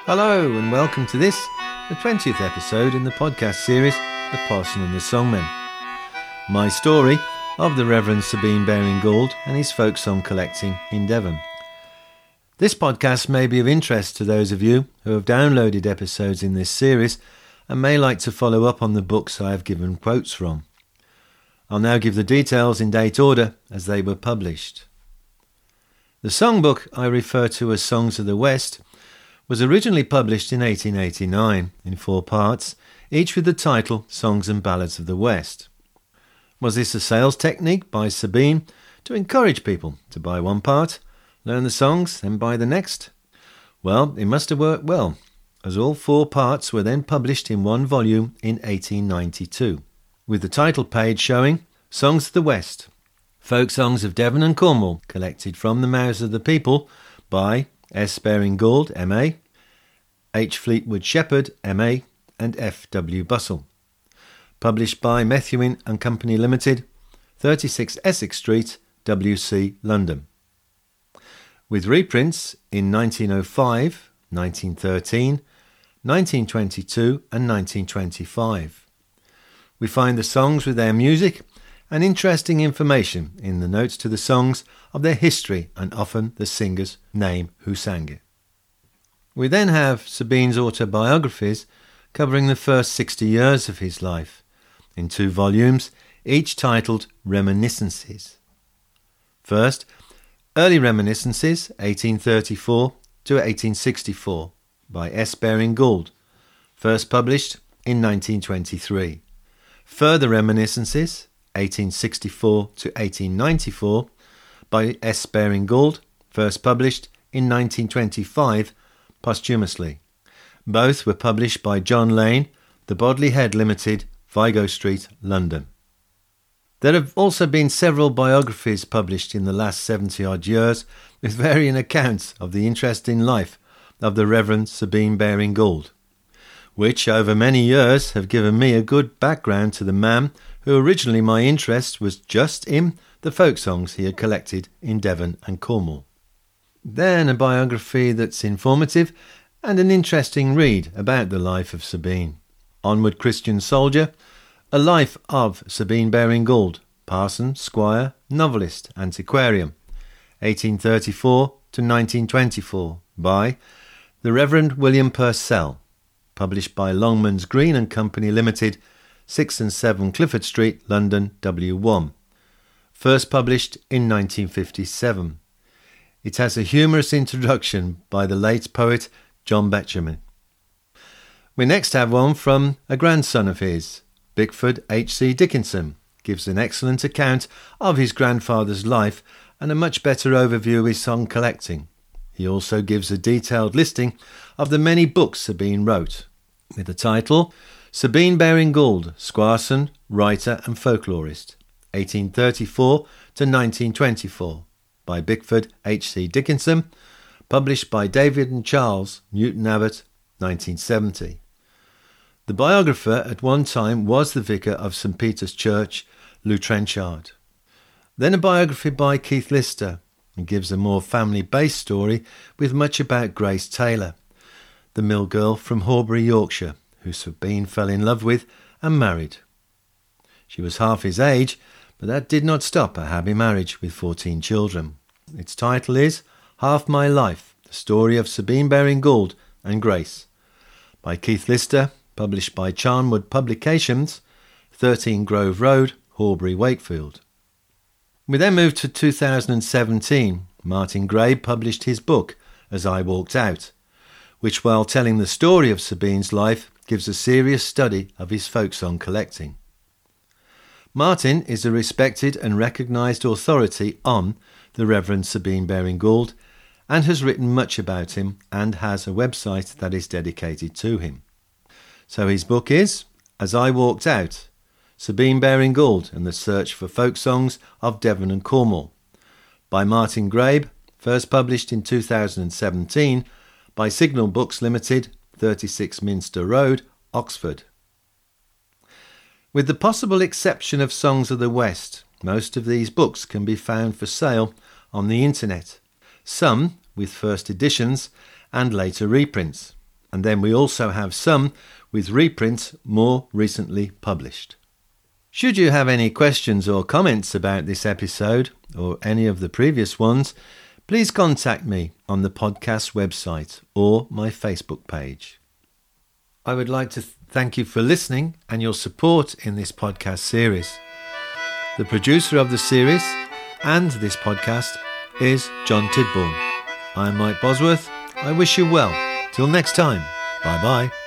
Hello and welcome to this, the 20th episode in the podcast series, The Parson and the Songmen. My story of the Reverend Sabine Baring-Gould and his folk song collecting in Devon. This podcast may be of interest to those of you who have downloaded episodes in this series and may like to follow up on the books I have given quotes from. I'll now give the details in date order as they were published. The songbook I refer to as Songs of the West was originally published in 1889 in 4 parts, each with the title Songs and Ballads of the West. Was this a sales technique by Sabine to encourage people to buy one part, learn the songs, then buy the next? Well, it must have worked well, as all 4 parts were then published in one volume in 1892, with the title page showing Songs of the West, Folk Songs of Devon and Cornwall, collected from the mouths of the people by S. Baring-Gould, M.A., H. Fleetwood Shepherd, M.A., and F. W. Bussell. Published by Methuen and Company Limited, 36 Essex Street, W.C., London. With reprints in 1905, 1913, 1922 and 1925. We find the songs with their music and interesting information in the notes to the songs of their history and often the singer's name who sang it. We then have Sabine's autobiographies covering the first 60 years of his life in 2 volumes, each titled Reminiscences. First, Early Reminiscences, 1834 to 1864, by S. Baring-Gould, first published in 1923. Further Reminiscences, 1864 to 1894, by S. Baring-Gould, first published in 1925, posthumously. Both were published by John Lane, The Bodley Head Limited, Vigo Street, London. There have also been several biographies published in the last 70-odd years with varying accounts of the interesting life of the Reverend Sabine Baring-Gould, which over many years have given me a good background to the man who originally my interest was just in the folk songs he had collected in Devon and Cornwall. Then a biography that's informative and an interesting read about the life of Sabine. Onward Christian Soldier, A Life of Sabine Baring-Gould, Parson, Squire, Novelist, Antiquarian, 1834 to 1924, by the Reverend William Purcell, published by Longmans Green and Company Limited, 6 and 7 Clifford Street, London, W1. First published in 1957. It has a humorous introduction by the late poet John Betjeman. We next have one from a grandson of his, Bickford H.C. Dickinson, gives an excellent account of his grandfather's life and a much better overview of his song collecting. He also gives a detailed listing of the many books Sabine wrote, with the title Sabine Baring-Gould, Squarson, Writer and Folklorist, 1834 to 1924, by Bickford H.C. Dickinson, published by David and Charles, Newton Abbot, 1970. The biographer at one time was the vicar of St. Peter's Church, Lew Trenchard. Then a biography by Keith Lister, and gives a more family-based story with much about Grace Taylor, the mill girl from Horbury, Yorkshire, who Sabine fell in love with and married. She was half his age, but that did not stop a happy marriage with 14 children. Its title is Half My Life, The Story of Sabine Baring-Gould and Grace, by Keith Lister, published by Charnwood Publications, 13 Grove Road, Horbury, Wakefield. We then moved to 2017. Martin Gray published his book, As I Walked Out, which, while telling the story of Sabine's life, gives a serious study of his folk song collecting. Martin is a respected and recognised authority on the Reverend Sabine Baring-Gould and has written much about him and has a website that is dedicated to him. So his book is As I Walked Out, Sabine Baring-Gould and the Search for Folk Songs of Devon and Cornwall, by Martin Grabe, first published in 2017 by Signal Books Limited, 36 Minster Road, Oxford. With the possible exception of Songs of the West, most of these books can be found for sale on the internet, some with first editions and later reprints. and then we also have some with reprints more recently published. Should you have any questions or comments about this episode or any of the previous ones, please contact me on the podcast website or my Facebook page. I would like to thank you for listening and your support in this podcast series. The producer of the series and this podcast is John Tidborn. I'm Mike Bosworth. I wish you well. Till next time. Bye-bye.